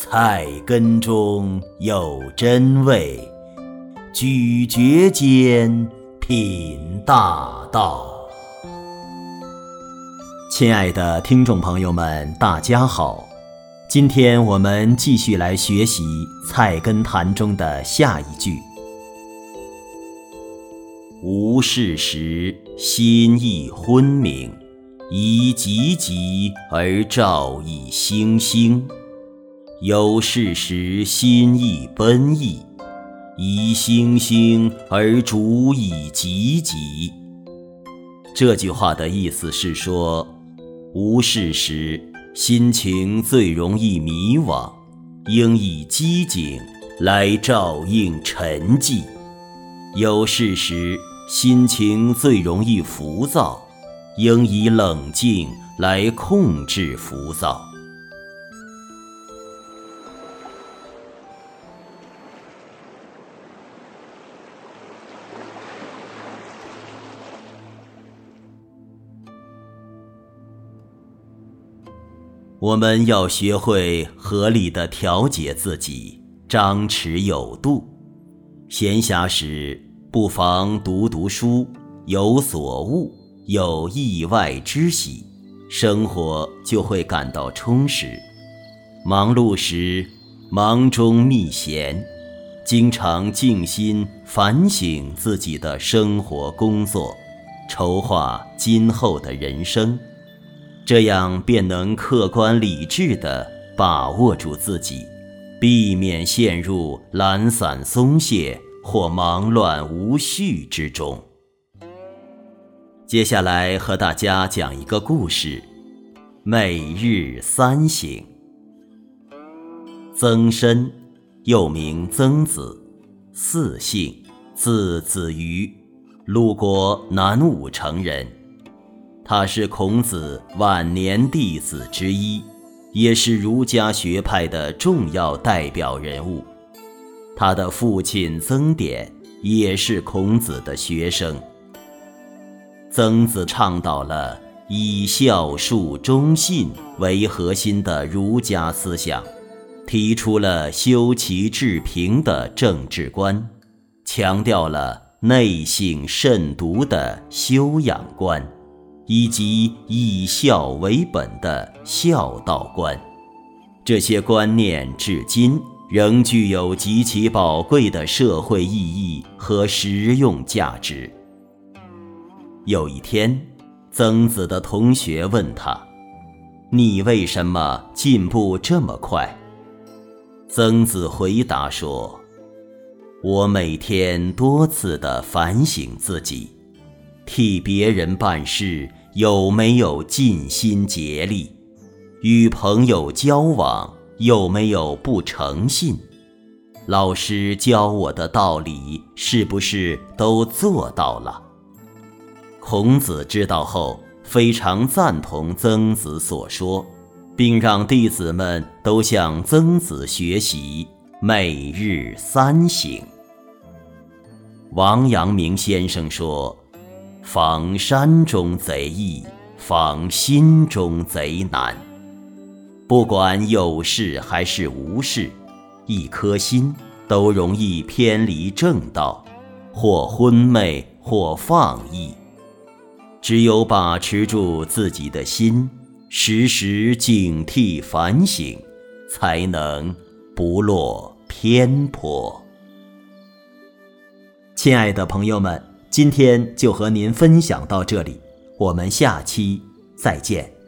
菜根中有真味，咀嚼间品大道。亲爱的听众朋友们，大家好，今天我们继续来学习《菜根谭》中的下一句：无事时心意昏明，宜急急而照以星星；有事时心意奔逸，宜星星而主以急急。这句话的意思是说，无事时心情最容易迷惘，应以机警来照应沉寂；有事时心情最容易浮躁，应以冷静来控制浮躁。我们要学会合理地调节自己，张弛有度。闲暇时不妨读读书，有所悟，有意外之喜，生活就会感到充实。忙碌时忙中觅闲，经常静心反省自己的生活工作，筹划今后的人生，这样便能客观理智地把握住自己，避免陷入懒散松懈或忙乱无序之中。接下来和大家讲一个故事：每日三省。曾参，又名曾子，姒姓，字子瑜，鲁国南武城人。他是孔子晚年弟子之一，也是儒家学派的重要代表人物。他的父亲曾点也是孔子的学生。曾子倡导了以孝恕忠信为核心的儒家思想，提出了修齐治平的政治观，强调了内省慎独的修养观，以及以孝为本的孝道观。这些观念至今仍具有极其宝贵的社会意义和实用价值。有一天，曾子的同学问他：你为什么进步这么快？曾子回答说：我每天多次地反省自己，替别人办事有没有尽心竭力，与朋友交往有没有不诚信，老师教我的道理是不是都做到了？孔子知道后非常赞同曾子所说，并让弟子们都向曾子学习，每日三省。王阳明先生说，防山中贼易，防心中贼难。不管有事还是无事，一颗心都容易偏离正道，或昏昧，或放逸。只有把持住自己的心，时时警惕反省，才能不落偏颇。亲爱的朋友们，今天就和您分享到这里，我们下期再见。